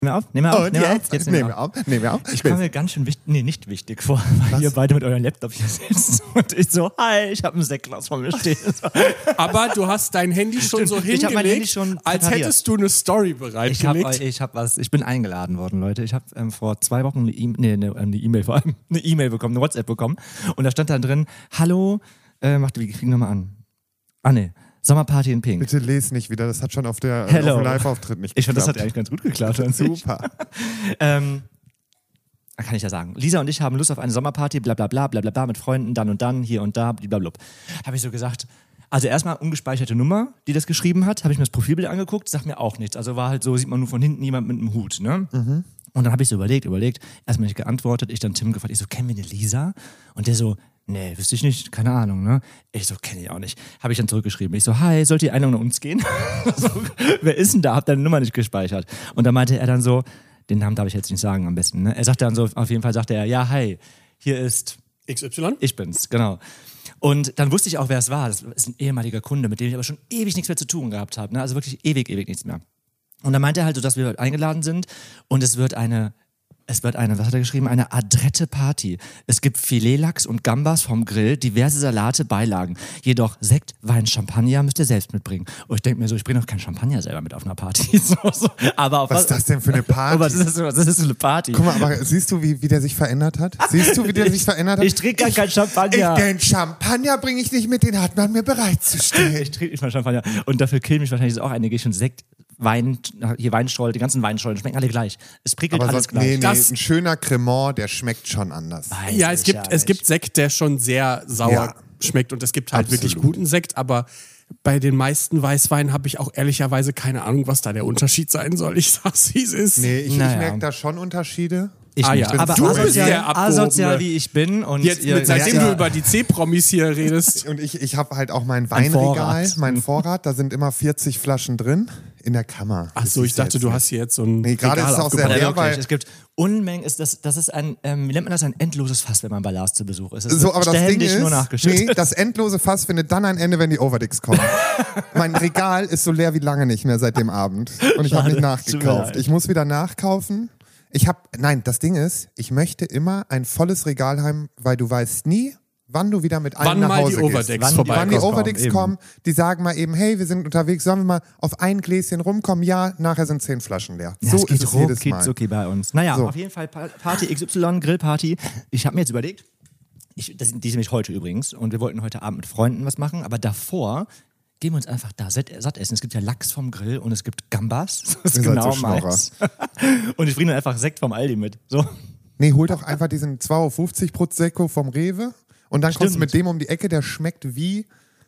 Nehmen wir auf. Jetzt nehmen wir auf. Ich komme mir ganz schön nicht wichtig vor, weil ihr beide mit eurem Laptop hier sitzt und ich so, hi, ich habe ein Sektglas vor mir stehen. Aber du hast dein Handy schon so hingelegt, ich hab mein Handy schon als hättest du eine Story bereitgelegt. Ich bin eingeladen worden, Leute. Ich habe vor 2 Wochen eine E-Mail bekommen, eine WhatsApp bekommen und da stand dann drin, hallo, wie kriegen wir nochmal an? Sommerparty in Pink. Bitte les nicht wieder, das hat schon auf dem Live-Auftritt nicht geklappt. Ich fand, das hat eigentlich ganz gut geklappt. Super. Kann ich ja sagen. Lisa und ich haben Lust auf eine Sommerparty, bla bla bla bla bla, mit Freunden, dann und dann, hier und da, blablabla. Habe ich so gesagt, also erstmal ungespeicherte Nummer, die das geschrieben hat, habe ich mir das Profilbild angeguckt, sagt mir auch nichts. Also war halt so, sieht man nur von hinten jemand mit einem Hut, ne? Mhm. Und dann habe ich so überlegt, erstmal nicht geantwortet, ich dann Tim gefragt, ich so, kennen wir eine Lisa? Und der so, nee, wüsste ich nicht, keine Ahnung, ne? Ich so, kenne ich auch nicht. Habe ich dann zurückgeschrieben. Ich so, hi, sollte die Einladung an uns gehen? So, wer ist denn da? Hab deine Nummer nicht gespeichert. Und dann meinte er dann so, den Namen darf ich jetzt nicht sagen am besten, ne? Er sagte dann so, auf jeden Fall sagte er, ja, hi, hier ist XY? Ich bin's, genau. Und dann wusste ich auch, wer es war. Das ist ein ehemaliger Kunde, mit dem ich aber schon ewig nichts mehr zu tun gehabt habe, ne? Also wirklich ewig nichts mehr. Und dann meinte er halt so, dass wir eingeladen sind und es wird eine, was hat er geschrieben? Eine adrette Party. Es gibt Filetlachs und Gambas vom Grill, diverse Salate, Beilagen. Jedoch Sekt, Wein, Champagner müsst ihr selbst mitbringen. Und ich denke mir so, ich bringe doch keinen Champagner selber mit auf einer Party. Aber was ist das denn für eine Party? Was ist das für eine Party? Guck mal, aber siehst du, wie der sich verändert hat? Ich trinke gar keinen Champagner. Den Champagner bringe ich nicht mit, den hat man mir bereitzustellen. Ich trinke nicht mal Champagner. Und dafür killen mich wahrscheinlich auch einige schon Sekt. Weinschorle, die ganzen Weinschollen schmecken alle gleich. Es prickelt alles gleich. Nee, ein schöner Cremant, der schmeckt schon anders. Es gibt Sekt, der schon sehr sauer schmeckt und es gibt halt wirklich guten Sekt, aber bei den meisten Weißweinen habe ich auch ehrlicherweise keine Ahnung, was da der Unterschied sein soll. Ich sag's, wie es ist. Nee, ich merke da schon Unterschiede. Aber asozial wie ich bin und jetzt, seitdem du über die C-Promis hier redest. Und ich habe halt auch mein Weinregal, meinen Vorrat, da sind immer 40 Flaschen drin in der Kammer. Ach so, ich dachte, du hast hier jetzt so ein gerade ist es auch sehr leer, weil es gibt Unmengen, das ist ein, wie nennt man das, ein endloses Fass, wenn man bei Lars zu Besuch ist. So, aber das Ding ist, nur nachgeschüttet. das endlose Fass findet dann ein Ende, wenn die Overdicks kommen. Mein Regal ist so leer wie lange nicht mehr seit dem Abend und ich habe nicht nachgekauft. Ich muss wieder nachkaufen. Das Ding ist, ich möchte immer ein volles Regal haben, weil du weißt nie, wann du wieder mit einem nach Hause gehst. Wann die Overdicks kommen, die sagen mal eben, hey, wir sind unterwegs, sollen wir mal auf ein Gläschen rumkommen? Ja, nachher sind 10 Flaschen leer. Ja, so ist es jedes Mal. Okay bei uns. Naja, auf jeden Fall Party XY, Grillparty. Ich habe mir jetzt überlegt, die ist nämlich heute übrigens und wir wollten heute Abend mit Freunden was machen, aber davor gehen wir uns einfach da satt essen. Es gibt ja Lachs vom Grill und es gibt Gambas. Das ist genau meins. Und ich bringe dann einfach Sekt vom Aldi mit. So. Nee, hol doch einfach diesen 2,50 € Prosecco vom Rewe und dann kommst du mit dem um die Ecke, der schmeckt wie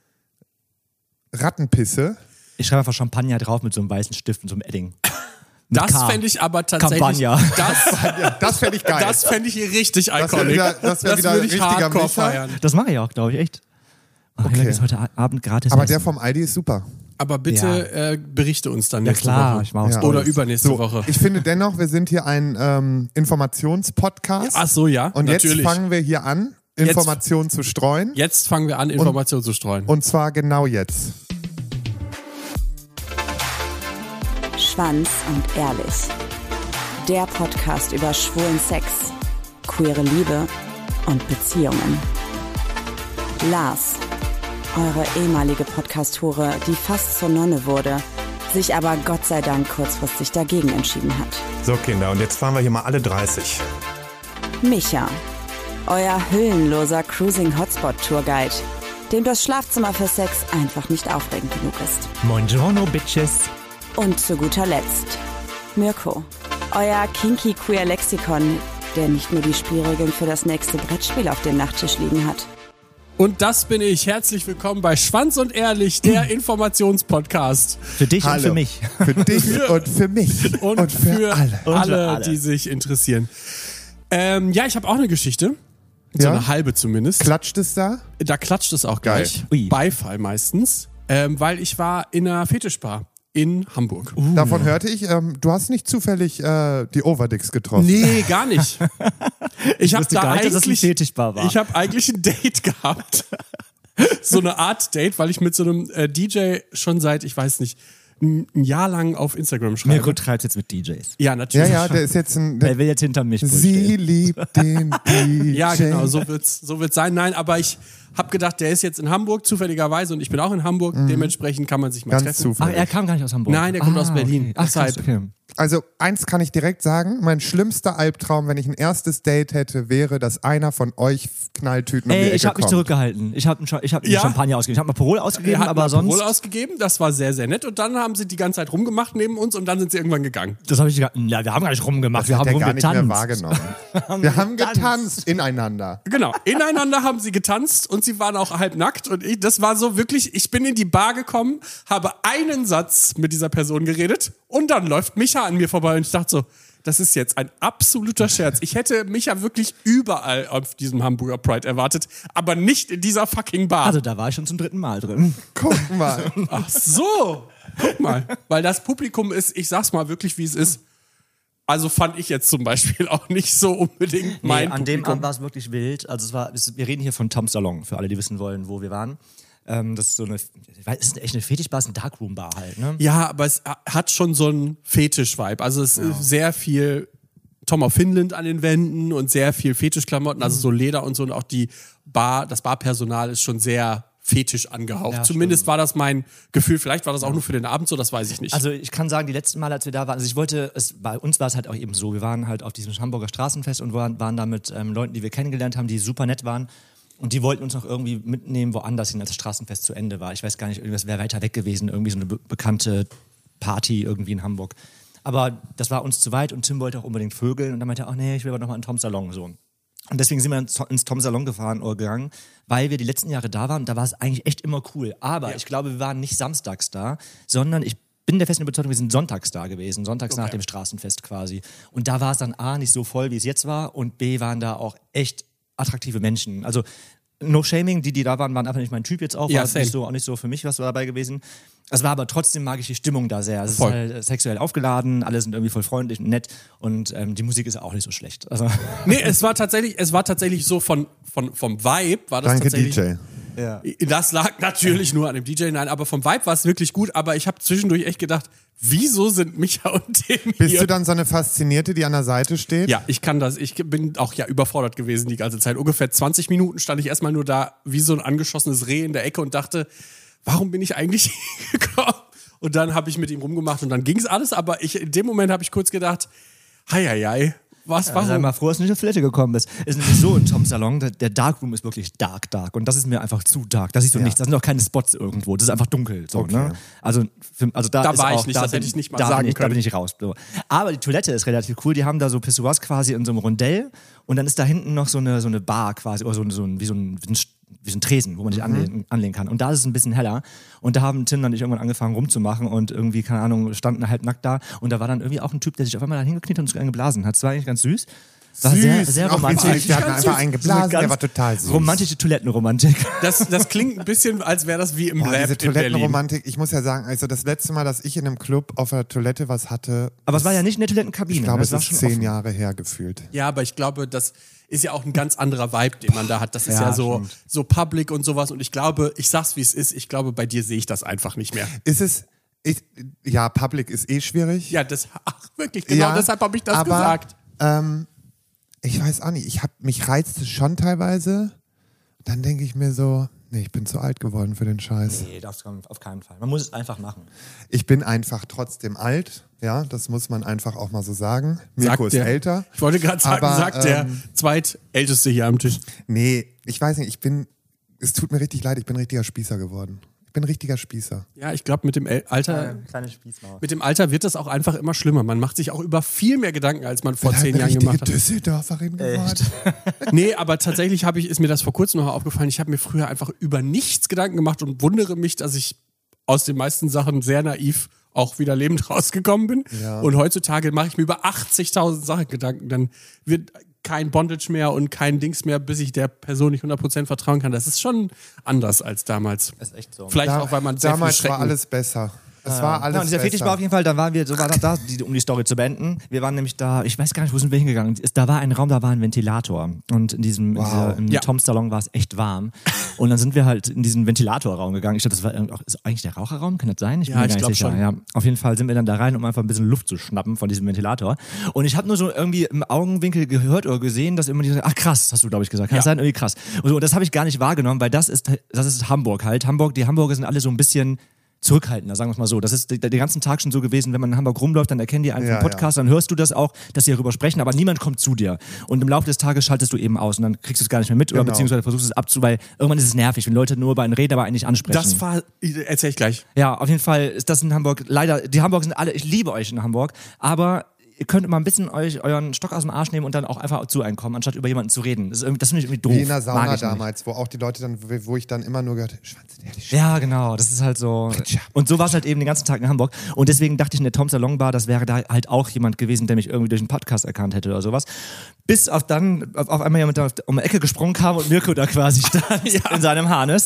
Rattenpisse. Ich schreibe einfach Champagner drauf mit so einem weißen Stift und so einem Edding. Das fände ich aber tatsächlich... Campagna. Das fände ich geil. Das fände ich richtig iconic. Das würde ich hardcore feiern. Das mache ich auch, glaube ich, echt. Okay. Ist heute Abend gratis. Aber der vom Aldi ist super. Aber bitte berichte uns dann nächste Woche. Ich mach's oder übernächste Woche. Ich finde dennoch, wir sind hier ein Informationspodcast. Ach so, ja. Und natürlich. Jetzt fangen wir hier an, Informationen zu streuen. Jetzt fangen wir an, Informationen zu streuen. Und zwar genau jetzt. Schwanz und ehrlich. Der Podcast über schwulen Sex, queere Liebe und Beziehungen. Lars, eure ehemalige Podcast-Hure, die fast zur Nonne wurde, sich aber Gott sei Dank kurzfristig dagegen entschieden hat. So Kinder, und jetzt fahren wir hier mal alle 30. Micha, euer hüllenloser Cruising-Hotspot-Tourguide, dem das Schlafzimmer für Sex einfach nicht aufregend genug ist. Buongiorno, Bitches. Und zu guter Letzt, Mirko, euer Kinky-Queer-Lexikon, der nicht nur die Spielregeln für das nächste Brettspiel auf dem Nachttisch liegen hat. Und das bin ich. Herzlich willkommen bei Schwanz und Ehrlich, der Informationspodcast. Für dich und für mich. Für dich und für mich. Und für alle, die sich interessieren. Ich habe auch eine Geschichte. So eine halbe zumindest. Klatscht es da? Da klatscht es auch gleich. Beifall meistens. Weil ich war in einer Fetischbar in Hamburg. Davon hörte ich, du hast nicht zufällig die Overdicks getroffen. Nee, gar nicht. Ich habe eigentlich ein Date gehabt. So eine Art Date, weil ich mit so einem DJ schon seit, ich weiß nicht, ein Jahr lang auf Instagram schreibe. Mirko treibt jetzt mit DJs. Ja, natürlich. Ja, der ist jetzt Der will jetzt hinter mich Sie stehen. liebt den DJ. Ja, genau, so wird's sein. Nein, aber ich habe gedacht, der ist jetzt in Hamburg zufälligerweise und ich bin auch in Hamburg. Dementsprechend kann man sich mal Ganz treffen. Ach, zufällig. er kam gar nicht aus Hamburg. Nein, der kommt aus Berlin. Okay. Ach, krass, Deshalb. okay. Also eins kann ich direkt sagen, mein schlimmster Albtraum, wenn ich ein erstes Date hätte, wäre, dass einer von euch Knalltüten um die Ey, Ecke ich habe mich kommt. zurückgehalten. Ich habe Ja? Champagner ausgegeben. Ich habe mal Parol Er ausgegeben, hat aber mal sonst... Parol ausgegeben, das war sehr, sehr nett. Und dann haben sie die ganze Zeit rumgemacht neben uns und dann sind sie irgendwann gegangen. Das habe ich gar... Ja, wir haben gar nicht rumgemacht. Wir Hat haben er gar nicht mehr rumgetanzt. wahrgenommen. Wir haben getanzt ineinander. Genau, ineinander haben sie getanzt und sie waren auch halb nackt. Und das war so wirklich, ich bin in die Bar gekommen, habe einen Satz mit dieser Person geredet und dann läuft Micha an mir vorbei und ich dachte so, das ist jetzt ein absoluter Scherz. Ich hätte Micha wirklich überall auf diesem Hamburger Pride erwartet, aber nicht in dieser fucking Bar. Also da war ich schon zum 3. Mal drin. Guck mal. Ach so, guck mal. Weil das Publikum ist, ich sag's mal wirklich, wie es ist. Also fand ich jetzt zum Beispiel auch nicht so unbedingt mein An dem Publikum. Abend war es wirklich wild. Also wir reden hier von Tom's Salon, für alle, die wissen wollen, wo wir waren. Das ist so eine, ist echt eine Fetischbar, ist eine Darkroom-Bar halt, ne? Ja, aber es hat schon so einen Fetisch-Vibe. Also es ist sehr viel Tom of Finland an den Wänden und sehr viel Fetischklamotten, also so Leder und so. Und auch das Barpersonal ist schon sehr fetisch angehaucht. Ja, Zumindest war das mein Gefühl. Vielleicht war das auch nur für den Abend so, das weiß ich nicht. Also ich kann sagen, die letzten Mal, als wir da waren, bei uns war es halt auch eben so, wir waren halt auf diesem Hamburger Straßenfest und waren da mit Leuten, die wir kennengelernt haben, die super nett waren. Und die wollten uns noch irgendwie mitnehmen, woanders hin, als das Straßenfest zu Ende war. Ich weiß gar nicht, irgendwas wäre weiter weg gewesen, irgendwie so eine bekannte Party irgendwie in Hamburg. Aber das war uns zu weit und Tim wollte auch unbedingt vögeln und dann meinte er, ach nee, ich will aber nochmal in Tom's Salon so. Und deswegen sind wir ins Tom's Salon gegangen, weil wir die letzten Jahre da waren und da war es eigentlich echt immer cool. Aber ich glaube, wir waren nicht samstags da, sondern ich bin der festen Überzeugung, wir sind sonntags da gewesen, nach dem Straßenfest quasi. Und da war es dann A, nicht so voll, wie es jetzt war und B, waren da auch echt attraktive Menschen. Also no shaming, die da waren einfach nicht mein Typ jetzt auch. Ja, auch nicht so für mich was dabei gewesen. Es war aber trotzdem, mag ich die Stimmung da sehr. Es ist halt sexuell aufgeladen, alle sind irgendwie voll freundlich und nett und die Musik ist auch nicht so schlecht. Also Nee, es war tatsächlich so vom Vibe war das Danke, tatsächlich. DJ. ja. Das lag natürlich nur an dem DJ, nein, aber vom Vibe war es wirklich gut, aber ich habe zwischendurch echt gedacht, wieso sind Micha und Tim hier? Bist du dann so eine Faszinierte, die an der Seite steht? Ja, ich kann das. Ich bin auch ja überfordert gewesen die ganze Zeit. Ungefähr 20 Minuten stand ich erstmal nur da wie so ein angeschossenes Reh in der Ecke und dachte, warum bin ich eigentlich hier gekommen? Und dann habe ich mit ihm rumgemacht und dann ging es alles, aber in dem Moment habe ich kurz gedacht, hei, was war Sei mal froh, dass du nicht auf Toilette gekommen bist. Es ist nämlich so in Tom's Salon, der Darkroom ist wirklich dark. Und das ist mir einfach zu dark. Da siehst du nichts. Da sind auch keine Spots irgendwo. Das ist einfach dunkel. So, Okay. ne? Also da ist war ich auch, nicht, da das bin- hätte ich nicht mal da sagen bin ich, Da können. bin ich raus. So. Aber die Toilette ist relativ cool. Die haben da so Pissoirs quasi in so einem Rondell und dann ist da hinten noch so eine Bar quasi oder wie so ein Tresen, wo man sich anlehnen kann. Und da ist es ein bisschen heller. Und da haben Tim und ich irgendwann angefangen rumzumachen und irgendwie, keine Ahnung, standen halb nackt da. Und da war dann irgendwie auch ein Typ, der sich auf einmal da hingekniet und uns geblasen hat. Das war eigentlich ganz süß. War sehr, sehr Ach, wie romantisch. süß. Wir hatten einfach einen geblasen, der Ganz war total süß. Romantische Toilettenromantik. Das klingt ein bisschen, als wäre das wie im Boah, Lab diese in Berlin. Toilettenromantik, ich muss ja sagen, also das letzte Mal, dass ich in einem Club auf der Toilette was hatte, Aber es war ja nicht in der Toilettenkabine. ich glaube, das es war ist schon 10 offen. Jahre her gefühlt. Ja, aber ich glaube, das ist ja auch ein ganz anderer Vibe, den man da hat. Das ist Ja, ja so, stimmt. so public und sowas. Und ich glaube, ich sag's wie es ist, ich glaube, bei dir sehe ich das einfach nicht mehr. Ist es, ja, Public ist eh schwierig. Ja, wirklich, genau Ja, deshalb habe ich das aber, gesagt. Ich weiß auch nicht, mich reizt es schon teilweise. Dann denke ich mir so, nee, ich bin zu alt geworden für den Scheiß. Nee, das kommt auf keinen Fall. Man muss es einfach machen. Ich bin einfach trotzdem alt, ja, das muss man einfach auch mal so sagen. Mirko ist der, älter. Ich wollte gerade sagen, aber, sagt der zweitälteste hier am Tisch. Nee, ich weiß nicht, es tut mir richtig leid, ich bin ein richtiger Spießer geworden. Ich bin ein richtiger Spießer. Ja, ich glaube, mit dem Alter. Kleine Spießmaus. Mit dem Alter wird das auch einfach immer schlimmer. Man macht sich auch über viel mehr Gedanken, als man vor 10 eine Jahren richtige gemacht hat. Düsseldorferin geworden. Nee, aber tatsächlich ist mir das vor kurzem noch aufgefallen. Ich habe mir früher einfach über nichts Gedanken gemacht und wundere mich, dass ich aus den meisten Sachen sehr naiv auch wieder lebend rausgekommen bin. Ja. Und heutzutage mache ich mir über 80.000 Sachen Gedanken. Dann wird kein Bondage mehr und kein Dings mehr, bis ich der Person nicht 100% vertrauen kann. Das ist schon anders als damals. Das ist echt so. Vielleicht auch, weil man sehr viel Damals Schrecken... war alles besser. Es war alles und dieser Fetisch besser. war auf jeden Fall, da waren wir, so war das da, um die Story zu beenden. Wir waren nämlich da, ich weiß gar nicht, wo sind wir hingegangen. Da war ein Raum, da war ein Ventilator. Und in diesem, im Toms Salon war es echt warm. Und dann sind wir halt in diesen Ventilatorraum gegangen. Ich dachte, das war ist eigentlich der Raucherraum, kann das sein? Ich bin mir gar nicht sicher. Schon. Ja, auf jeden Fall sind wir dann da rein, um einfach ein bisschen Luft zu schnappen von diesem Ventilator. Und ich habe nur so irgendwie im Augenwinkel gehört oder gesehen, dass immer die sagen, ach krass, hast du, glaube ich, gesagt. Kann das sein? Irgendwie krass. Und so, das habe ich gar nicht wahrgenommen, weil das ist Hamburg halt. Die Hamburger sind alle so ein bisschen zurückhaltender, sagen wir es mal so. Das ist den ganzen Tag schon so gewesen, wenn man in Hamburg rumläuft, dann erkennen die einen vom Podcast, dann hörst du das auch, dass sie darüber sprechen, aber niemand kommt zu dir. Und im Laufe des Tages schaltest du eben aus und dann kriegst du es gar nicht mehr mit oder beziehungsweise versuchst es weil irgendwann ist es nervig, wenn Leute nur bei einem reden, aber eigentlich ansprechen. Erzähl ich gleich. Ja, auf jeden Fall ist das in Hamburg, leider, die Hamburger sind alle, ich liebe euch in Hamburg, aber ihr könnt immer ein bisschen euren Stock aus dem Arsch nehmen und dann auch einfach zu einem kommen, anstatt über jemanden zu reden. Das finde ich irgendwie doof. Wie in der Mag Sauna ich nicht. damals, wo auch die Leute dann, wo ich dann immer nur gehört, Schwanz, ehrlich. Ja, genau, das ist halt so. Und so war es halt eben den ganzen Tag in Hamburg. Und deswegen dachte ich in der Tom Salon Bar, das wäre da halt auch jemand gewesen, der mich irgendwie durch einen Podcast erkannt hätte oder sowas. Bis auf einmal jemand da um die Ecke gesprungen kam und Mirko da quasi stand in seinem Harness.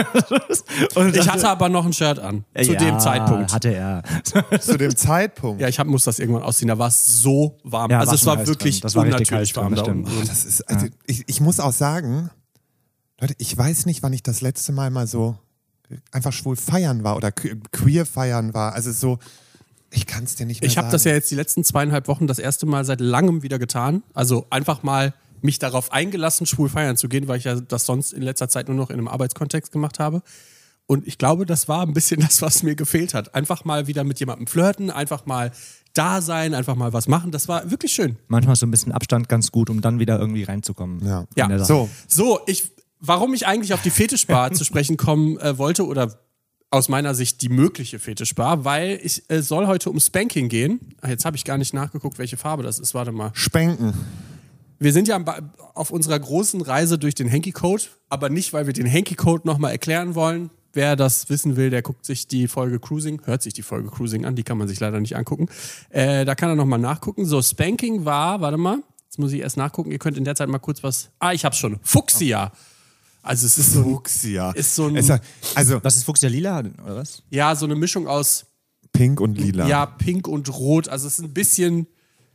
Und Ich hatte aber noch ein Shirt an, zu dem Zeitpunkt. Hatte er. Zu dem Zeitpunkt. Ja, muss das irgendwann ausziehen, da war es so warm. Ja, also es war heiß wirklich drin. Das war richtig unnatürlich heiß drin, warm das da stimmt. unten. Das ist, also ich muss auch sagen, Leute, ich weiß nicht, wann ich das letzte Mal so einfach schwul feiern war oder queer feiern war. Also so, ich kann es dir nicht mehr Ich habe sagen. das ja jetzt die letzten 2,5 Wochen das erste Mal seit langem wieder getan. Also einfach mal mich darauf eingelassen, schwul feiern zu gehen, weil ich ja das sonst in letzter Zeit nur noch in einem Arbeitskontext gemacht habe. Und ich glaube, das war ein bisschen das, was mir gefehlt hat. Einfach mal wieder mit jemandem flirten, einfach mal da sein, einfach mal was machen. Das war wirklich schön. Manchmal ist so ein bisschen Abstand ganz gut, um dann wieder irgendwie reinzukommen. Ja. In der Sache. So, So, warum ich eigentlich auf die Fetischbar zu sprechen kommen wollte oder aus meiner Sicht die mögliche Fetischbar, weil es soll heute um Spanking gehen. Jetzt habe ich gar nicht nachgeguckt, welche Farbe das ist. Warte mal. Spenken. Wir sind ja auf unserer großen Reise durch den Hanky-Code, aber nicht, weil wir den Hanky-Code nochmal erklären wollen. Wer das wissen will, der guckt sich die Folge Cruising, hört sich die Folge Cruising an, die kann man sich leider nicht angucken. Da kann er nochmal nachgucken. So, Spanking war, warte mal, jetzt muss ich erst nachgucken, ihr könnt in der Zeit mal kurz was, ich hab's schon, Fuchsia. Also es ist so Fuchsia. ist so ein, Also Was ist Fuchsia Lila oder was? ja, so eine Mischung aus pink und lila. ja, pink und rot. Also es ist ein bisschen,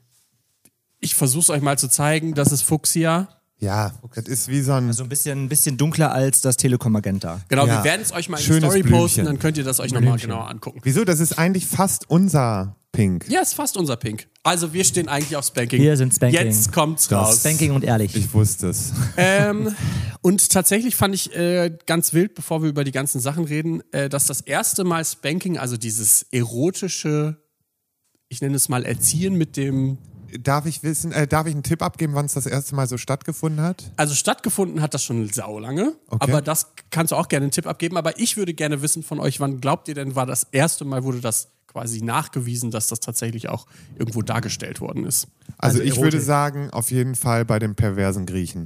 ich versuch's euch mal zu zeigen, das ist Fuchsia. Ja, das ist wie so ein... So ein bisschen dunkler als das Telekom Magenta. Genau, Ja. wir werden es euch mal in die Schönes Story Blümchen. posten, dann könnt ihr das euch nochmal genauer angucken. Wieso? Das ist eigentlich fast unser Pink. Ja, ist fast unser Pink. Also wir stehen eigentlich auf Spanking. Wir sind Spanking. Jetzt kommt's raus. Spanking und ehrlich. Ich wusste es. Und tatsächlich fand ich ganz wild, bevor wir über die ganzen Sachen reden, dass das erste Mal Spanking, also dieses erotische, ich nenne es mal Erziehen mit dem, Darf ich einen Tipp abgeben, wann es das erste Mal so stattgefunden hat? also stattgefunden hat das schon saulange, Okay. aber das kannst du auch gerne einen Tipp abgeben, aber ich würde gerne wissen von euch, wann glaubt ihr denn, war das erste Mal, wurde das quasi nachgewiesen, dass das tatsächlich auch irgendwo dargestellt worden ist? Also ich Erotik. würde sagen, auf jeden Fall bei den perversen Griechen.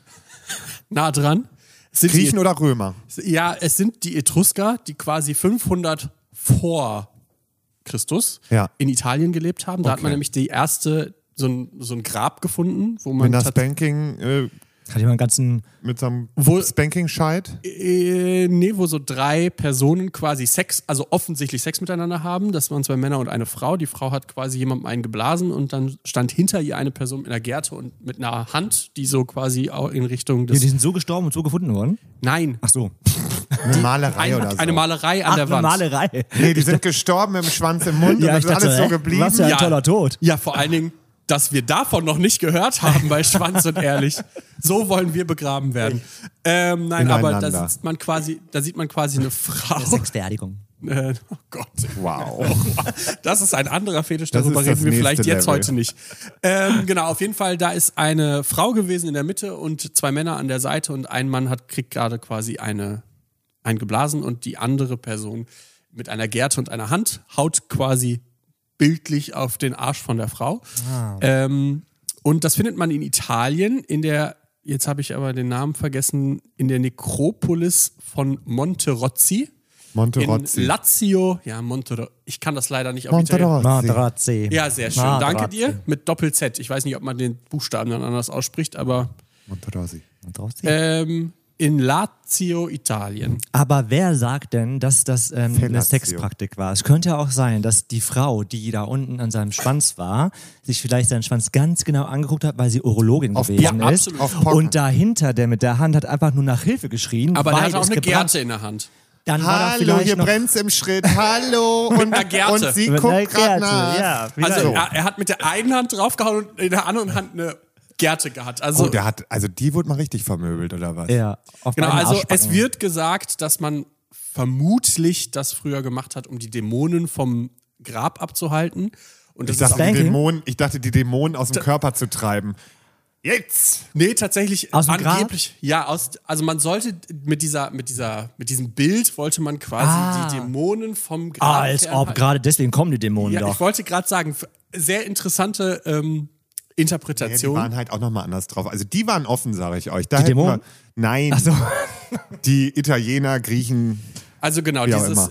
Nah dran. Es sind Griechen oder Römer? Ja, es sind die Etrusker, die quasi 500 vor Christus Ja. in Italien gelebt haben. Da hat man nämlich die erste, so ein Grab gefunden, wo man Mit einer Spanking, Hat jemand einen ganzen. mit so einem Wo- Spanking-Scheit? wo so 3 Personen quasi also offensichtlich Sex miteinander haben. Das waren 2 Männer und eine Frau. Die Frau hat quasi jemandem einen geblasen und dann stand hinter ihr eine Person mit einer Gerte und mit einer Hand, die so quasi auch in Richtung Die des... sind so gestorben und so gefunden worden? Nein, Ach so. Eine Malerei oder so. eine Malerei an der Wand. Malerei. Nee, die sind gestorben mit dem Schwanz im Mund und das ist alles so geblieben. Was für ein toller Tod. Ja, vor allen Dingen, dass wir davon noch nicht gehört haben bei Schwanz und Ehrlich. So wollen wir begraben werden. Nein, aber da Ineinander. sieht man quasi eine Frau. Sexbeerdigung. Oh Gott. Wow. Das ist ein anderer Fetisch, Das darüber ist das reden wir vielleicht nächste jetzt Level. heute nicht. Genau, auf jeden Fall, da ist eine Frau gewesen in der Mitte und 2 Männer an der Seite und ein Mann kriegt gerade quasi einen geblasen und die andere Person mit einer Gerte und einer Hand haut quasi bildlich auf den Arsch von der Frau. Und das findet man in Italien, jetzt habe ich aber den Namen vergessen, in der Nekropolis von Monterozzi. Monterozzi. In Lazio, ja, ich kann das leider nicht auf Italienisch. Materazzi. Ja, sehr schön. Danke dir. Mit Doppel-Z. Ich weiß nicht, ob man den Buchstaben dann anders ausspricht, aber Monterozzi. in Lazio, Italien. Aber wer sagt denn, dass das eine Fellatio. Sexpraktik war? Es könnte ja auch sein, dass die Frau, die da unten an seinem Schwanz war, sich vielleicht seinen Schwanz ganz genau angeguckt hat, weil sie Urologin gewesen ja, ist. absolut. Auf Pocken. Und dahinter, der mit der Hand hat einfach nur nach Hilfe geschrien. Aber der weil hat auch es eine gebrannt. Gerte in der Hand. Dann war da Hallo, vielleicht hier noch brennt's im Schritt. Hallo. Und, einer Gerte. und sie mit guckt einer gerade Gerte, nach. ja, Also vielleicht. er hat mit der einen Hand draufgehauen und in der anderen Hand eine Gerte gehabt. Also, Die wurde mal richtig vermöbelt, oder was? Ja, auf genau, beiden also Arschbacken. es wird gesagt, dass man vermutlich das früher gemacht hat, um die Dämonen vom Grab abzuhalten. Und das Ich dachte, Spanking? die Dämonen aus dem Körper zu treiben. Jetzt! Nee, tatsächlich Aus dem Grab? angeblich. Ja, also man sollte mit diesem Bild wollte man quasi die Dämonen vom Grab als ob, fernhalten. gerade deswegen kommen die Dämonen Ja, doch. ich wollte gerade sagen, sehr interessante Ja, die Interpretation. waren halt auch nochmal anders drauf. Also die waren offen, sage ich euch. Da Die hätten Dämonen? nein, Ach so. die Italiener, Griechen. Also genau, Wie auch immer.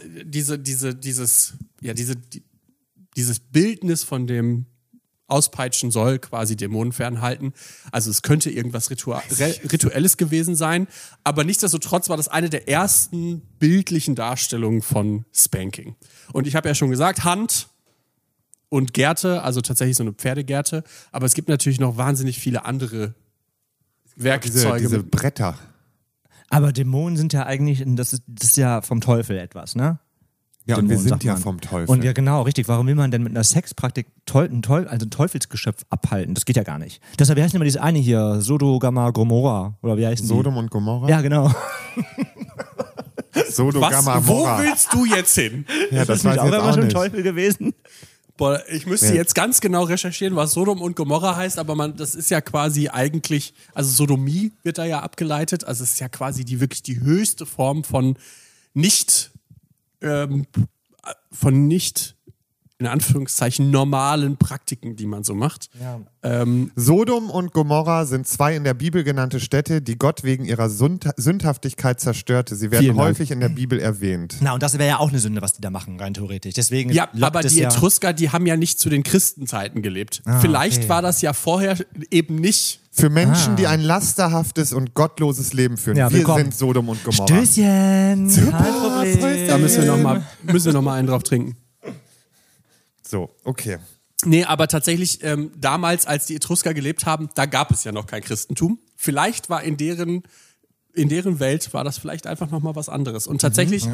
dieses Bildnis von dem Auspeitschen soll quasi Dämonen fernhalten. Also es könnte irgendwas Rituelles gewesen sein, aber nichtsdestotrotz war das eine der ersten bildlichen Darstellungen von Spanking. Und ich habe ja schon gesagt, Hand und Gerte, also tatsächlich so eine Pferdegerte, aber es gibt natürlich noch wahnsinnig viele andere Werkzeuge. Diese Bretter. Aber Dämonen sind ja eigentlich, das ist ja vom Teufel etwas, ne? Ja, und wir Dämonen, sind sagt ja man. vom Teufel. Und ja, genau, richtig. Warum will man denn mit einer Sexpraktik ein Teufelsgeschöpf abhalten? Das geht ja gar nicht. Deshalb, wie heißt denn immer dieses eine hier? Sodom, Gomorra? Oder wie heißt Sodom und Gomorra? Ja, genau. Sodom, Was? Wo Gomorra. willst du jetzt hin? Ja, das ist weiß nicht ich auch jetzt immer auch schon nicht. Teufel gewesen? Boah, ich müsste jetzt ganz genau recherchieren, was Sodom und Gomorra heißt, aber das ist ja quasi eigentlich, also Sodomie wird da ja abgeleitet, also es ist ja quasi wirklich die höchste Form von nicht in Anführungszeichen normalen Praktiken, die man so macht. Sodom und Gomorra sind zwei in der Bibel genannte Städte, die Gott wegen ihrer Sündhaftigkeit zerstörte. Sie werden Vielen Dank. häufig in der Bibel erwähnt. Na, und das wäre ja auch eine Sünde, was die da machen, rein theoretisch. Deswegen Ja, lockt aber es die ja. Etrusker, die haben ja nicht zu den Christenzeiten gelebt. Vielleicht okay. war das ja vorher eben nicht. Für Menschen, die ein lasterhaftes und gottloses Leben führen. Ja, wir willkommen. sind Sodom und Gomorra. Stößchen! Kein Problem. Da müssen wir noch mal einen drauf trinken. So, okay. Nee, aber tatsächlich, damals, als die Etrusker gelebt haben, da gab es ja noch kein Christentum. Vielleicht war in deren Welt war das vielleicht einfach noch mal was anderes. Und tatsächlich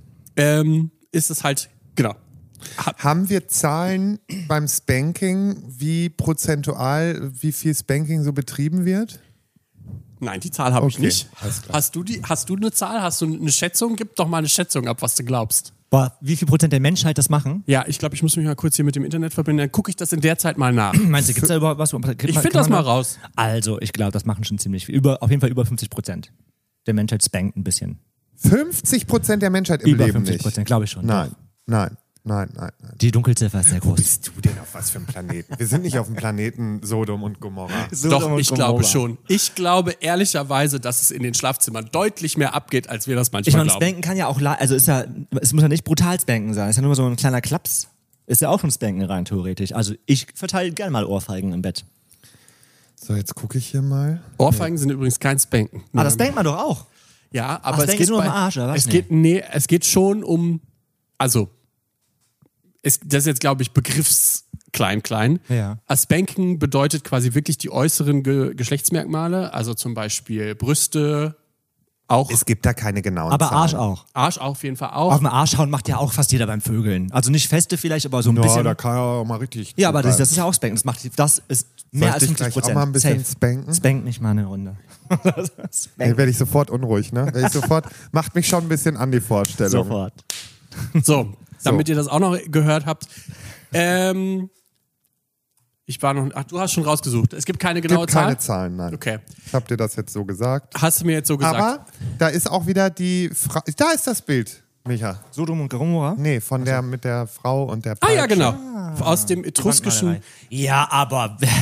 ist es halt, genau. Haben wir Zahlen beim Spanking, wie prozentual, wie viel Spanking so betrieben wird? Nein, die Zahl habe ich Okay, nicht. alles klar. Hast du eine Zahl? Hast du eine Schätzung? Gib doch mal eine Schätzung ab, was du glaubst. Boah, wie viel Prozent der Menschheit das machen? Ja, ich glaube, ich muss mich mal kurz hier mit dem Internet verbinden. Dann gucke ich das in der Zeit mal nach. Meinst du, gibt es da überhaupt was? Ich finde das mal raus. Also, ich glaube, das machen schon ziemlich viel. Auf jeden Fall über 50% der Menschheit spankt ein bisschen. 50% der Menschheit im Über Leben 50%, nicht. glaube ich schon. Nein, Doch. nein. Die Dunkelziffer ist sehr Wo groß. bist du denn auf was für einem Planeten? Wir sind nicht auf dem Planeten Sodom und Gomorra. Doch, ich glaube schon. Ich glaube ehrlicherweise, dass es in den Schlafzimmern deutlich mehr abgeht, als wir das Ich manchmal meine, glauben. Spanken kann ja auch, es muss ja nicht brutal Spanken sein. Es ist ja nur so ein kleiner Klaps. Ist ja auch schon Spanken rein, theoretisch. Also ich verteile gerne mal Ohrfeigen im Bett. So, jetzt gucke ich hier mal. Ohrfeigen sind übrigens kein Spanken. Aber das spankt man doch auch. Ja, aber Ach, es Spanken geht ist nur bei, am Arsch, oder was? es geht schon um, also, das ist jetzt, glaube ich, Begriffsklein. Ja. Spanking bedeutet quasi wirklich die äußeren Geschlechtsmerkmale, also zum Beispiel Brüste, auch Es gibt da keine genauen Aber Zahlen. Arsch auch. Arsch auf jeden Fall auch. Auf den Arsch hauen macht ja auch fast jeder beim Vögeln. Also nicht feste vielleicht, aber so ein Ja, bisschen. da kann er auch mal richtig. Ja, aber das zugreifen. ist ja auch Spanken. Das ist mehr als Soll ich dich 50%. gleich auch mal ein bisschen Safe. spanken? Spank nicht mal eine Runde. Ey, werde ich sofort unruhig, ne? Macht mich schon ein bisschen an die Vorstellung. Sofort. So, damit ihr das auch noch gehört habt. Du hast schon rausgesucht. Es gibt keine genaue Gibt keine Zahl. Zahlen, nein. Okay. Ich hab dir das jetzt so gesagt. Hast du mir jetzt so gesagt? Aber da ist auch wieder da ist das Bild, Micha. Sodom und Gomorra? Nee, von der mit der Frau und der Ja, Peitsche. genau. Aus dem etruskischen. Ja, aber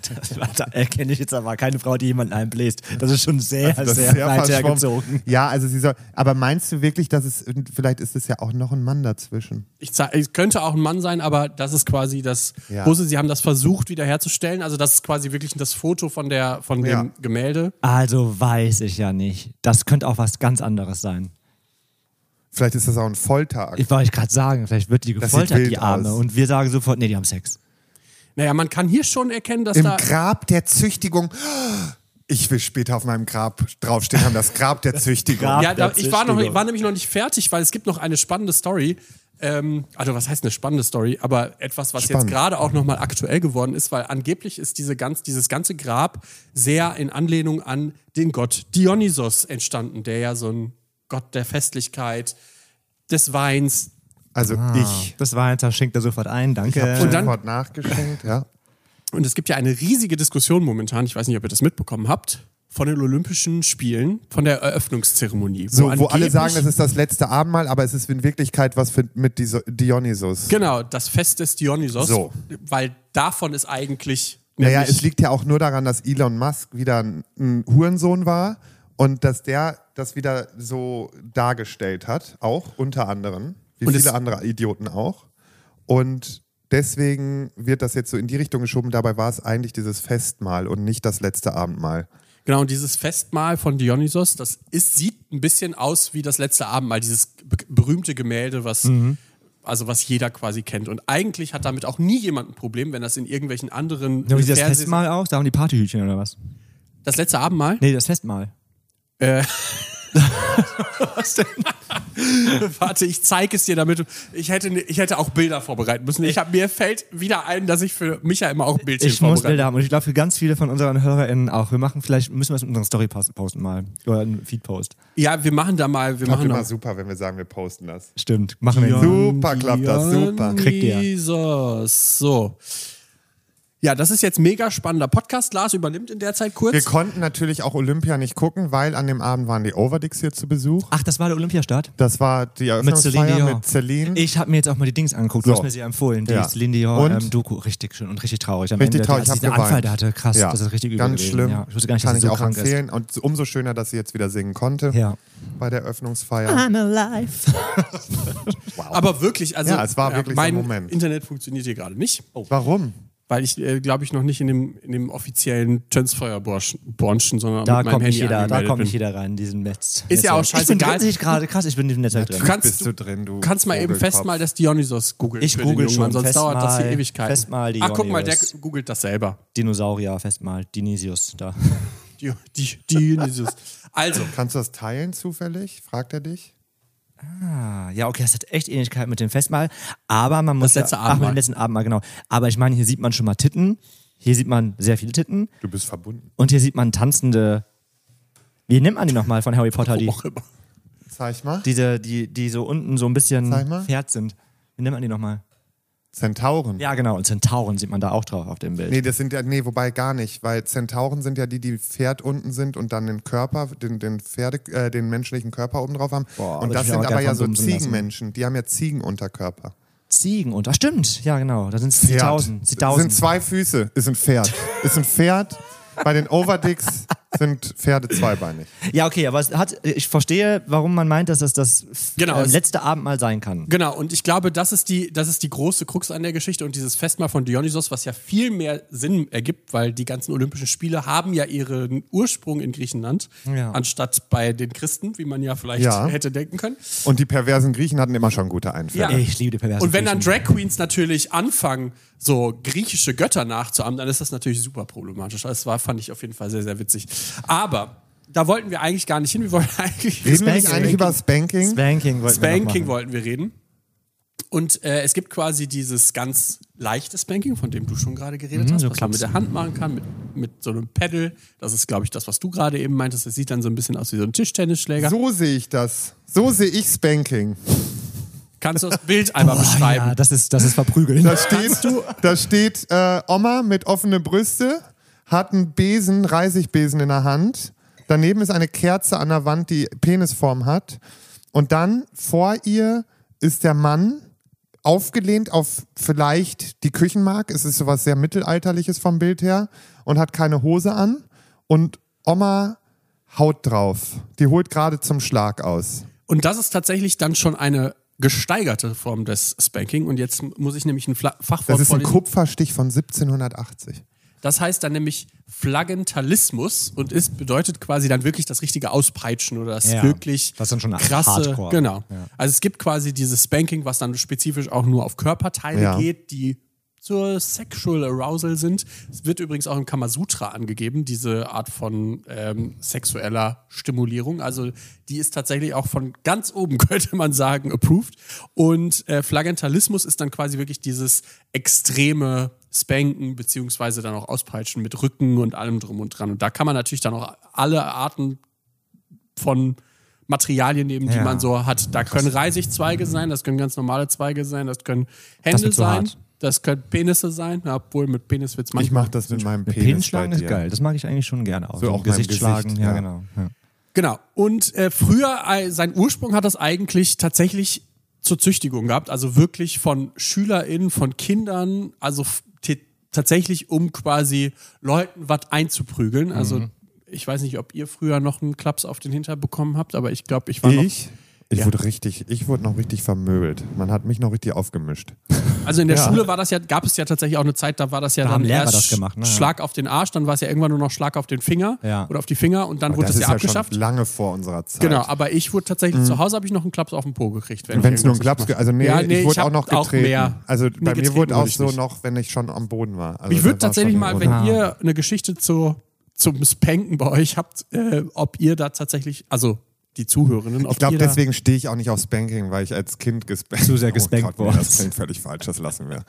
Da erkenne ich jetzt aber keine Frau, die jemanden einbläst. Das ist schon sehr, Das ist sehr weit verschwommen. hergezogen. Ja, also sie soll. Aber meinst du wirklich, dass vielleicht ist es ja auch noch ein Mann dazwischen? Es könnte auch ein Mann sein, aber das ist quasi das Ja. große. Sie haben das versucht wiederherzustellen. Also das ist quasi wirklich das Foto von dem Gemälde. Also weiß ich ja nicht. Das könnte auch was ganz anderes sein. Vielleicht ist das auch ein Folterakt. Ich wollte gerade sagen, vielleicht wird die Das gefoltert, sieht die wild Arme. aus. Und wir sagen sofort, nee, die haben Sex. Naja, man kann hier schon erkennen, dass Im da... Grab der Züchtigung. Ich will später auf meinem Grab draufstehen haben, das Grab der Züchtigung. Grab. Ja, ich war Züchtigung. nämlich noch nicht fertig, weil es gibt noch eine spannende Story. Also was heißt eine spannende Story? Aber etwas, was Spannend. jetzt gerade auch nochmal aktuell geworden ist, weil angeblich ist dieses ganze Grab sehr in Anlehnung an den Gott Dionysos entstanden, der ja so ein Gott der Festlichkeit, des Weins. Also ich Das war jetzt, da schenkt er sofort ein, danke. Und dann- sofort nachgeschenkt, ja. Und es gibt ja eine riesige Diskussion momentan, ich weiß nicht, ob ihr das mitbekommen habt, von den Olympischen Spielen, von der Eröffnungszeremonie. So, wo alle angeblich- sagen, das ist das letzte Abendmahl, aber es ist in Wirklichkeit was mit Dionysos. Genau, das Fest des Dionysos, So. weil davon ist eigentlich... Naja, nämlich- es liegt ja auch nur daran, dass Elon Musk wieder ein Hurensohn war und dass der das wieder so dargestellt hat, auch unter anderem, wie Und viele es- andere Idioten auch. Und deswegen wird das jetzt so in die Richtung geschoben. Dabei war es eigentlich dieses Festmahl und nicht das letzte Abendmahl. Genau, und dieses Festmahl von Dionysos, sieht ein bisschen aus wie das letzte Abendmahl, dieses berühmte Gemälde, was jeder quasi kennt. Und eigentlich hat damit auch nie jemand ein Problem, wenn das in irgendwelchen anderen Ja, wie sieht das Fernseh- Festmahl aus? Da haben die Partyhütchen oder was? Das letzte Abendmahl? Nee, das Festmahl. Warte, ich zeige es dir damit. Ich hätte auch Bilder vorbereiten müssen. Mir fällt wieder ein, dass ich für Micha immer auch Bildchen Ich muss vorbereite. Bilder haben und ich glaube für ganz viele von unseren HörerInnen auch. Vielleicht müssen wir es in unseren Story posten mal. Oder einen Feed-Post. Ja, wir machen da mal. Wir Macht machen immer da super, wenn wir sagen, wir posten das. Stimmt, machen wir. Super, klappt das, super. Kriegt ihr. Jesus. So. Ja, das ist jetzt mega spannender Podcast. Lars übernimmt in der Zeit kurz. Wir konnten natürlich auch Olympia nicht gucken, weil an dem Abend waren die Overdicks hier zu Besuch. Ach, das war der Olympiastart? Das war die Mit Eröffnungsfeier Celine Dion. mit Celine. Ich habe mir jetzt auch mal die Dings angeguckt. Du So. hast mir sie empfohlen. Die Ja. Celine Dion Und? Doku. Richtig schön und richtig traurig. Am Richtig Ende, traurig, ich als hab dieser geweint. Anfall da hatte, krass. Ja, Das ist richtig übel ganz gewesen. schlimm. Ja. Ich wusste gar nicht, Kann dass ich sie so auch krank empfehlen. Und umso schöner, dass sie jetzt wieder singen konnte ist. Ja. bei der Eröffnungsfeier. I'm alive. Aber wirklich, also Ja, es war wirklich so mein ein Moment. Internet funktioniert hier gerade nicht, Warum? weil ich, glaube ich, noch nicht in dem offiziellen Transfer-Bornchen, sondern Da mit meinem kommt Handy nicht jeder, da angemeldet kommt bin. nicht jeder rein, in diesen Netz. Ist ja auch Ich bin scheißegal. drin, gerade krass, ich bin in diesem Netzwerk drin. Bist du drin, du Kannst mal eben Vogelkopf. fest mal das Dionysos googeln. Ich für den google jungen Mann, schon. sonst dauert das hier Festmahl- Ewigkeiten. Festmahl Ach, guck mal, der Dionysos. googelt das selber. Dinosaurier, Festmahl, Dionysius, da. Dionysos. Also, Kannst du das teilen zufällig? Fragt er dich? Ja, okay, das hat echt Ähnlichkeit mit dem Festmahl, aber man muss Das letzte ja, mit Abendmahl. dem letzten Abendmahl, genau. Aber ich meine, hier sieht man schon mal Titten, hier sieht man sehr viele Titten Du bist verbunden. und hier sieht man tanzende, wie nennt man die nochmal von Harry Potter, die, auch immer. Zeig mal. die so unten so ein bisschen Zeig mal. Pferd sind. Wie nennt man die nochmal? Zentauren. Ja, genau, und Zentauren sieht man da auch drauf auf dem Bild. Nee, das sind ja, wobei gar nicht, weil Zentauren sind ja die Pferd unten sind und dann den Körper, den menschlichen Körper oben drauf haben. Boah, und würd das ich mir sind auch aber gern ja von so bumsen lassen. Ziegenmenschen, die haben ja Ziegenunterkörper. Ziegen und, stimmt, ja genau, da sind es Pferd. 1000. Sind 2 Füße, ist ein Pferd. Ist ein Pferd. Bei den Overdicks sind Pferde zweibeinig. Ja, okay, aber ich verstehe, warum man meint, dass das Genau, es- letzte Abendmahl sein kann. Genau, und ich glaube, das ist die große Krux an der Geschichte und dieses Festmahl von Dionysos, was ja viel mehr Sinn ergibt, weil die ganzen Olympischen Spiele haben ja ihren Ursprung in Griechenland, Ja. anstatt bei den Christen, wie man ja vielleicht Ja. hätte denken können. Und die perversen Griechen hatten immer schon gute Einfälle. Ja. Ich liebe die perversen Und wenn dann Griechen. Drag Queens natürlich anfangen, so griechische Götter nachzuahmen, dann ist das natürlich super problematisch. Das fand ich auf jeden Fall sehr, sehr witzig. Aber da wollten wir eigentlich gar nicht hin. Wir wollten eigentlich Reden wir nicht eigentlich über Spanking? Spanking wollten wir noch Spanking machen. wollten wir reden. Und es gibt quasi dieses ganz leichte Spanking, von dem du schon gerade geredet hast, so was man mit der Hand machen kann, mit so einem Pedal. Das ist, glaube ich, das, was du gerade eben meintest. Das sieht dann so ein bisschen aus wie so ein Tischtennisschläger. So sehe ich das. So sehe ich Spanking. Kannst du das Bild einmal beschreiben? Ja, das ist verprügeln. Da steht Oma mit offene Brüste, hat einen Reisigbesen in der Hand. Daneben ist eine Kerze an der Wand, die Penisform hat. Und dann vor ihr ist der Mann aufgelehnt auf vielleicht die Küchenmark. Es ist sowas sehr Mittelalterliches vom Bild her und hat keine Hose an. Und Oma haut drauf. Die holt gerade zum Schlag aus. Und das ist tatsächlich dann schon eine gesteigerte Form des Spanking. Und jetzt muss ich nämlich ein Fachwort Das ist ein vorlesen. Kupferstich von 1780. Das heißt dann nämlich Flaggentalismus und bedeutet quasi dann wirklich das richtige Auspeitschen oder das Ja, wirklich das ist dann schon krasse. Hardcore. Genau. Ja. Also es gibt quasi dieses Spanking, was dann spezifisch auch nur auf Körperteile geht, die zur Sexual Arousal sind. Es wird übrigens auch im Kamasutra angegeben, diese Art von sexueller Stimulierung. Also die ist tatsächlich auch von ganz oben, könnte man sagen, approved. Und Flaggentalismus ist dann quasi wirklich dieses extreme Spanken beziehungsweise dann auch Auspeitschen mit Rücken und allem drum und dran. Und da kann man natürlich dann auch alle Arten von Materialien nehmen, die man so hat. Da können Reisigzweige sein, das können ganz normale Zweige sein, das können Hände wird so sein, hart. das können Penisse sein, ja, obwohl mit Penis wird's Ich manchmal. mache das mit meinem Penis. Pinschlagen bei ist dir. geil. Das mag ich eigentlich schon gerne auch. So auch im Gesicht meinem schlagen. Gesicht, Ja, ja. genau. Ja. Genau. Und früher, sein Ursprung hat das eigentlich tatsächlich zur Züchtigung gehabt. Also wirklich von SchülerInnen, von Kindern, also tatsächlich um quasi Leuten was einzuprügeln. Also ich weiß nicht, ob ihr früher noch einen Klaps auf den Hintern bekommen habt, aber ich glaube, ich war noch... Ich wurde noch richtig vermöbelt. Man hat mich noch richtig aufgemischt. Also in der Schule gab es ja tatsächlich auch eine Zeit, da war das ja Da dann haben Lehrer erst das gemacht, ne? Schlag auf den Arsch, dann war es ja irgendwann nur noch Schlag auf den Finger oder auf die Finger und dann wurde das das ist ja ja schon abgeschafft. lange vor unserer Zeit. Genau, aber ich wurde tatsächlich zu Hause, habe ich noch einen Klaps auf den Po gekriegt. Wenn es nur ein Klaps, ich wurde auch noch hab getreten. mehr. Also bei mir getreten wurde auch wurde ich so nicht. noch, wenn ich schon am Boden war. Also Mich da würde war tatsächlich schon mal, irgendwo wenn drin. ihr eine Geschichte zum Spanken bei euch habt, ob ihr da tatsächlich, also die Zuhörerinnen, ob Ich glaube, ihr da- deswegen stehe ich auch nicht auf Spanking, weil ich als Kind gespankt Zu sehr gespankt nee, worden. Das klingt völlig falsch, das lassen wir.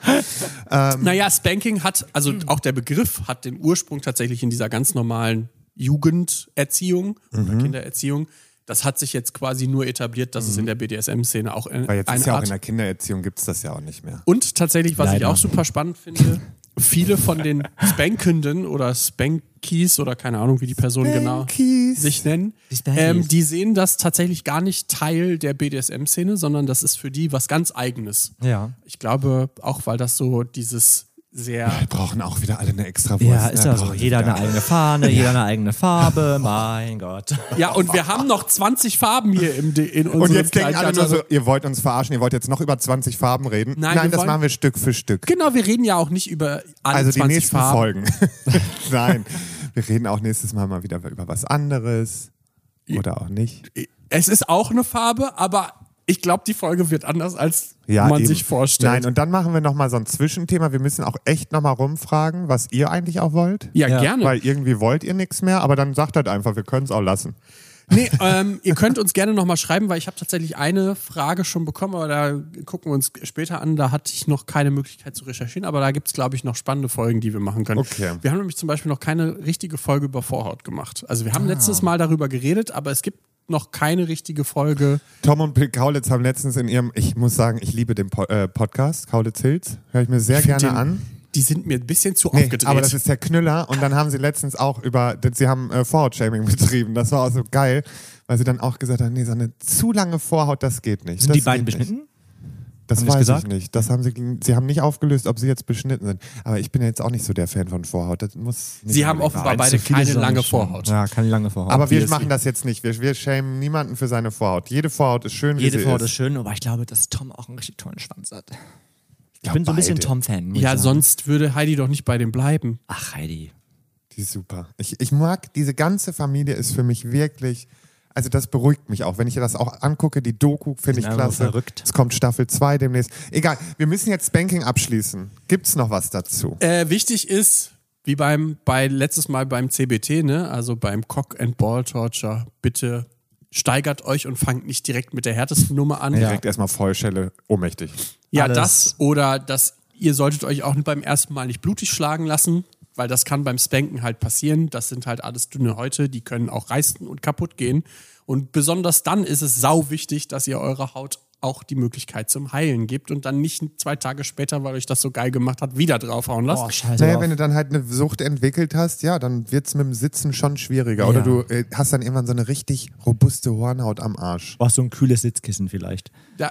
Naja, Spanking hat, also auch der Begriff hat den Ursprung tatsächlich in dieser ganz normalen Jugenderziehung oder Kindererziehung. Das hat sich jetzt quasi nur etabliert, dass es in der BDSM-Szene auch Weil jetzt eine ist ja auch Art... in der Kindererziehung gibt es das ja auch nicht mehr. Und tatsächlich, was ich Leider. auch super spannend finde, viele von den Spankenden oder Spankies oder keine Ahnung, wie die Personen genau Spankies. sich nennen, Die Spankies. die sehen das tatsächlich gar nicht Teil der BDSM-Szene, sondern das ist für die was ganz Eigenes. Ja. Ich glaube, auch weil das so dieses sehr... Wir brauchen auch wieder alle eine extra Wurst. Ja, ist ja so. brauchen Jeder wir. eine eigene Fahne, jeder eine eigene Farbe. Mein Gott. Ja, und wir haben noch 20 Farben hier in unserem Und jetzt denken alle nur so, also, ihr wollt uns verarschen, ihr wollt jetzt noch über 20 Farben reden. Nein, wir das wollen- machen wir Stück für Stück. genau, wir reden ja auch nicht über alle Also die 20 nächsten Farben. Folgen. Nein, wir reden auch nächstes Mal wieder über was anderes. Oder auch nicht. Es ist auch eine Farbe, aber ich glaube, die Folge wird anders, als Ja, man eben. sich vorstellt. Nein, und dann machen wir nochmal so ein Zwischenthema. Wir müssen auch echt nochmal rumfragen, was ihr eigentlich auch wollt. ja, Ja, gerne. Weil irgendwie wollt ihr nichts mehr, aber dann sagt halt einfach, wir können es auch lassen. Nee, ihr könnt uns gerne nochmal schreiben, weil ich habe tatsächlich eine Frage schon bekommen, aber da gucken wir uns später an. Da hatte ich noch keine Möglichkeit zu recherchieren, aber da gibt es, glaube ich, noch spannende Folgen, die wir machen können. Okay. Wir haben nämlich zum Beispiel noch keine richtige Folge über Vorhaut gemacht. Also wir haben letztes Mal darüber geredet, aber es gibt noch keine richtige Folge. Tom und Bill Kaulitz haben letztens in ihrem, ich muss sagen, ich liebe den Podcast, Kaulitz Hills, höre ich mir sehr gerne Den- an. Die sind mir ein bisschen zu Nee, aufgedreht. aber das ist der Knüller und dann haben sie letztens auch sie haben Vorhaut-Shaming betrieben. Das war auch so geil, weil sie dann auch gesagt haben, nee, so eine zu lange Vorhaut, das geht nicht. Sind das die beiden geht nicht. beschnitten? Das Haben die es weiß gesagt? ich nicht. Das haben sie haben nicht aufgelöst, ob sie jetzt beschnitten sind. Aber ich bin ja jetzt auch nicht so der Fan von Vorhaut. Das muss nicht Sie haben unbedingt offenbar sein. beide Zu viele keine Sachen lange schon. Vorhaut. Ja, keine lange Vorhaut. Aber wir Obviously. machen das jetzt nicht. Wir shamen niemanden für seine Vorhaut. Jede Vorhaut ist schön, wie Jede sie Vorhaut ist. ist schön, aber ich glaube, dass Tom auch einen richtig tollen Schwanz hat. Ich glaub, bin so ein bisschen beide. Tom-Fan. muss ich Ja, sagen. sonst würde Heidi doch nicht bei dem bleiben. Ach, Heidi. Die ist super. Ich mag, diese ganze Familie ist für mich wirklich, also das beruhigt mich auch. Wenn ich das auch angucke, die Doku finde ich sind einfach klasse. verrückt. Es kommt Staffel 2 demnächst. Egal, wir müssen jetzt Spanking abschließen. Gibt's noch was dazu? Wichtig ist, wie letztes Mal beim CBT, ne, also beim Cock and Ball Torture, bitte steigert euch und fangt nicht direkt mit der härtesten Nummer an. Direkt erstmal Vollschelle, ohnmächtig. Ja, Alles. das oder ihr solltet euch auch beim ersten Mal nicht blutig schlagen lassen, weil das kann beim Spanken halt passieren. Das sind halt alles dünne Häute, die können auch reißen und kaputt gehen. Und besonders dann ist es sau wichtig, dass ihr eurer Haut auch die Möglichkeit zum Heilen gebt und dann nicht 2 Tage später, weil euch das so geil gemacht hat, wieder draufhauen lasst. Oh, scheiße. Naja, wenn du dann halt eine Sucht entwickelt hast, ja, dann wird's mit dem Sitzen schon schwieriger. Oder Ja. du hast dann irgendwann so eine richtig robuste Hornhaut am Arsch. Brauchst so ein kühles Sitzkissen vielleicht. Ja,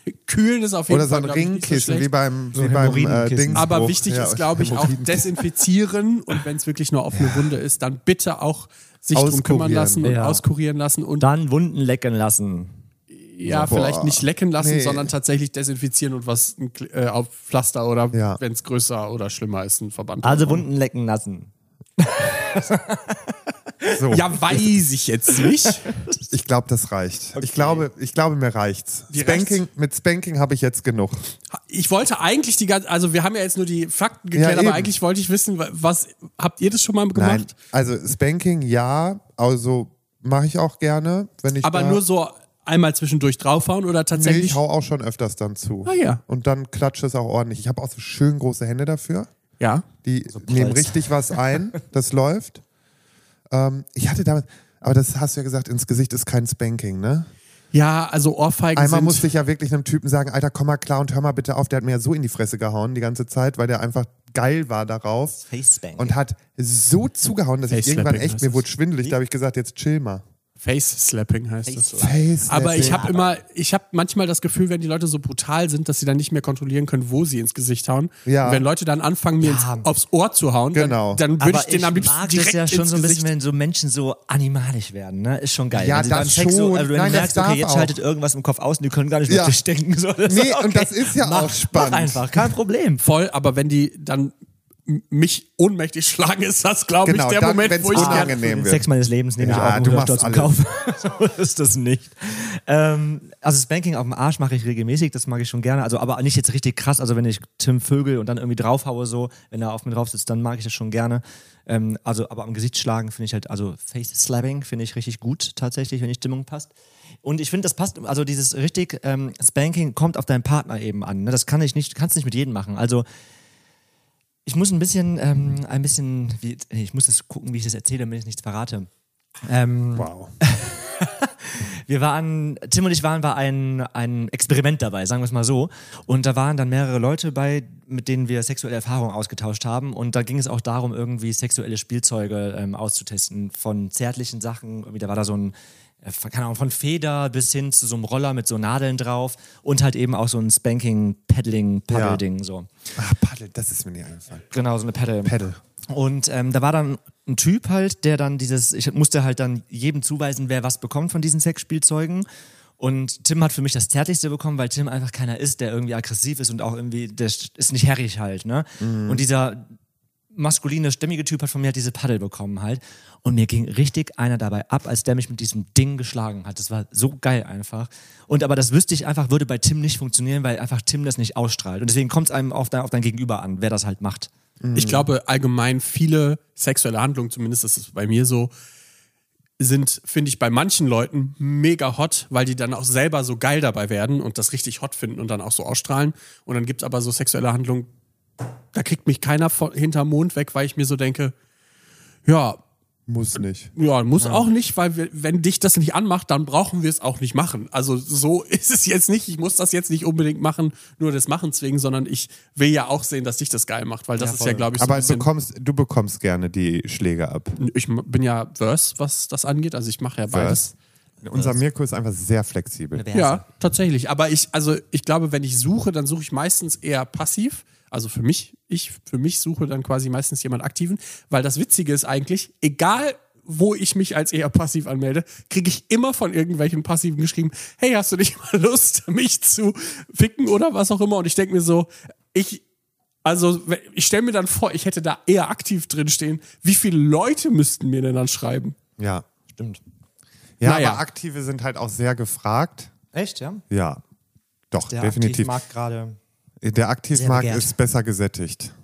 Kühlen ist auf jeden Oder so Fall ein glaub ich, nicht so Ringkissen, schlecht. wie beim Hämorrhoidenkissen. Dingsbruch. Aber wichtig Ja, ist, glaube ich, auch Hämorrhoiden. desinfizieren und wenn es wirklich nur auf eine Wunde ist, dann bitte auch sich drum kümmern Auskurieren. lassen und Ja. auskurieren lassen und Dann Wunden lecken lassen. ja, Boah. vielleicht nicht lecken lassen, Nee. sondern tatsächlich desinfizieren und was auf Pflaster oder Ja. wenn es größer oder schlimmer ist, ein Verband. Also oder- Wunden lecken lassen. So. Ja, weiß ich jetzt nicht. Ich glaube, das reicht. Ich glaube, mir reicht's. Dir Mit Spanking habe ich jetzt genug. Ich wollte eigentlich also wir haben ja jetzt nur die Fakten geklärt, Ja, aber eben. eigentlich wollte ich wissen, was habt ihr das schon mal gemacht? Nein, also Spanking ja, also mache ich auch gerne, wenn ich Aber da, nur so einmal zwischendurch draufhauen oder Nee, tatsächlich? ich hau auch schon öfters dann zu. Ah, ja. Und dann klatsche es auch ordentlich. Ich habe auch so schön große Hände dafür. Ja. Die nehmen richtig was ein. Das läuft. Ich hatte damals, aber das hast du ja gesagt, ins Gesicht ist kein Spanking, ne? Ja, also Ohrfeigen Einmal sind... musste ich ja wirklich einem Typen sagen, Alter, komm mal klar und hör mal bitte auf. Der hat mir ja so in die Fresse gehauen die ganze Zeit, weil der einfach geil war darauf. Face-Spanking. Und hat so zugehauen, dass ich Face-Slapping irgendwann echt, heißt mir das. wurde schwindelig. Da habe ich gesagt, jetzt chill mal. Face-Slapping heißt das. Face Aber ich Slapping. habe manchmal das Gefühl, wenn die Leute so brutal sind, dass sie dann nicht mehr kontrollieren können, wo sie ins Gesicht hauen. Ja. Und wenn Leute dann anfangen, mir aufs Ohr zu hauen, Genau. dann würde ich Aber den am liebsten mag direkt das ja schon ins so ein Gesicht. bisschen, wenn so Menschen so animalisch werden, ne? Ist schon geil. Ja, wenn sie das beim Sex so, schon. also wenn Nein, du das merkst, okay, darf jetzt auch. schaltet irgendwas im Kopf aus und die können gar nicht Ja. wirklich denken. So, das Nee, ist okay. und das ist ja auch spannend. Mach einfach, kein Problem. Voll, aber wenn die dann mich ohnmächtig schlagen, ist das, glaube Genau, ich, der dann, Moment, wenn's wo ich unangenehm Den wird. Sex meines Lebens nehme Ja, ich auch du mit machst Stolz im Kauf. So ist das nicht. Also Spanking auf dem Arsch mache ich regelmäßig, das mag ich schon gerne. Also aber nicht jetzt richtig krass. Also wenn ich Tim Vögel und dann irgendwie draufhaue so, wenn er auf mir drauf sitzt, dann mag ich das schon gerne. Aber am Gesicht schlagen finde ich halt, also Face-Slapping finde ich richtig gut tatsächlich, wenn die Stimmung passt. Und ich finde, das passt, also dieses richtig Spanking kommt auf deinen Partner eben an. Ne? Das kannst du nicht mit jedem machen. Also ich muss ich muss das gucken, wie ich das erzähle, damit ich nichts verrate. Wow. Tim und ich waren bei ein Experiment dabei, sagen wir es mal so. Und da waren dann mehrere Leute bei, mit denen wir sexuelle Erfahrungen ausgetauscht haben. Und da ging es auch darum, irgendwie sexuelle Spielzeuge auszutesten. Von zärtlichen Sachen, irgendwie, da war da so ein, keine Ahnung, von Feder bis hin zu so einem Roller mit so Nadeln drauf. Und halt eben auch so ein Spanking-Paddling-Paddle-Ding. So. Paddel, das ist mir nicht eingefallen. Genau, so eine Paddle. Und da war dann ein Typ halt, der dann ich musste halt dann jedem zuweisen, wer was bekommt von diesen Sexspielzeugen. Und Tim hat für mich das Zärtlichste bekommen, weil Tim einfach keiner ist, der irgendwie aggressiv ist und auch irgendwie, der ist nicht herrig halt, ne? Und dieser maskuline, stämmige Typ hat von mir halt diese Paddel bekommen halt. Und mir ging richtig einer dabei ab, als der mich mit diesem Ding geschlagen hat. Das war so geil einfach. Aber das wüsste ich einfach, würde bei Tim nicht funktionieren, weil einfach Tim das nicht ausstrahlt. Und deswegen kommt es einem auf dein Gegenüber an, wer das halt macht. Ich glaube, allgemein viele sexuelle Handlungen, zumindest ist es bei mir so, sind, finde ich, bei manchen Leuten mega hot, weil die dann auch selber so geil dabei werden und das richtig hot finden und dann auch so ausstrahlen. Und dann gibt es aber so sexuelle Handlungen, da kriegt mich keiner hinterm Mond weg, weil ich mir so denke, ja, Muss nicht. muss auch nicht, weil wenn dich das nicht anmacht, dann brauchen wir es auch nicht machen. Also so ist es jetzt nicht. Ich muss das jetzt nicht unbedingt machen, nur des Machens wegen, sondern ich will ja auch sehen, dass dich das geil macht, weil das ist ja, glaube ich, so Aber ein bisschen... du bekommst gerne die Schläge ab. Ich bin ja Verse, was das angeht, also ich mache ja beides. Unser Mirko ist einfach sehr flexibel. Ja, tatsächlich. Aber ich glaube, wenn ich suche, dann suche ich meistens eher passiv. Also für mich suche dann quasi meistens jemand Aktiven, weil das Witzige ist eigentlich, egal wo ich mich als eher passiv anmelde, kriege ich immer von irgendwelchen Passiven geschrieben, hey, hast du nicht mal Lust, mich zu ficken oder was auch immer? Und ich denke mir so, ich stelle mir dann vor, ich hätte da eher aktiv drinstehen. Wie viele Leute müssten mir denn dann schreiben? Ja. Stimmt. Ja, Naja. aber Aktive sind halt auch sehr gefragt. Echt, ja? Ja. Doch, Der definitiv. Aktivmarkt gerade. Der Aktivmarkt begehrt. ist besser gesättigt.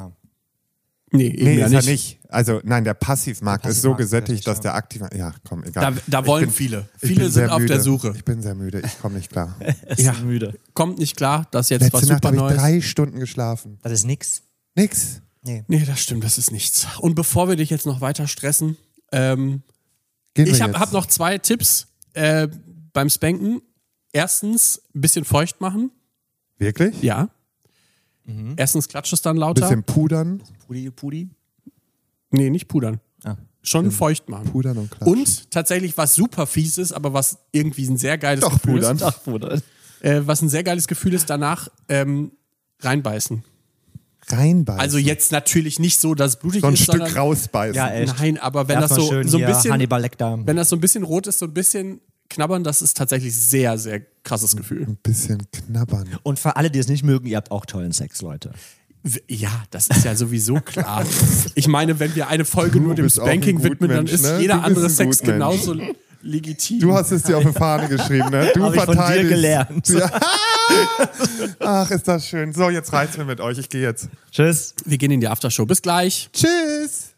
Nee, eben Nee, ja ist nicht. er nicht. Also nein, der Passivmarkt ist so Passivmarkt ist gesättigt, dass ja. der Aktivmarkt... Ja, komm, egal. Da wollen Ich viele. ich Viele bin sind sehr auf müde. der Suche. Ich bin sehr müde, ich komme nicht klar. Ja. Müde. Kommt nicht klar, dass jetzt was Letzte Nacht super habe ich Neues. 3 Stunden geschlafen. Das ist nix. Nix. Nee, das stimmt, das ist nichts. Und bevor wir dich jetzt noch weiter stressen, Gehen wir ich jetzt. hab noch 2 Tipps beim Spanken. Erstens, ein bisschen feucht machen. Wirklich? Ja. Erstens klatscht es dann lauter. Bisschen pudern. Pudi. Nee, nicht pudern. Ah. Schon feucht machen. Pudern und klatschen. Und tatsächlich, was super fies ist, aber was irgendwie ein sehr geiles Doch, Gefühl pudern. ist. Ach, Bruder. Was ein sehr geiles Gefühl ist, danach reinbeißen. Reinbeißen. Also jetzt natürlich nicht so, dass es blutig so ein ist, Stück rausbeißen. Ja, echt. Nein, aber wenn das Erstmal so schön ein hier bisschen, Hannibal Lecter. wenn das so ein bisschen rot ist, so ein bisschen knabbern, das ist tatsächlich sehr, sehr krasses Gefühl. Ein bisschen knabbern. Und für alle, die es nicht mögen, ihr habt auch tollen Sex, Leute. Ja, das ist ja sowieso klar. Ich meine, wenn wir eine Folge nur dem bist auch ein Spanking widmen, dann Gutmensch, ist ne? jeder Du bist andere ein Sex Gutmensch. genauso legitim. Du hast es dir auf die Fahne geschrieben, ne? Du Hab ich von dir verteidigst. gelernt. Ja. Ach, ist das schön. So, jetzt reicht's mir mit euch. Ich gehe jetzt. Tschüss. Wir gehen in die Aftershow. Bis gleich. Tschüss.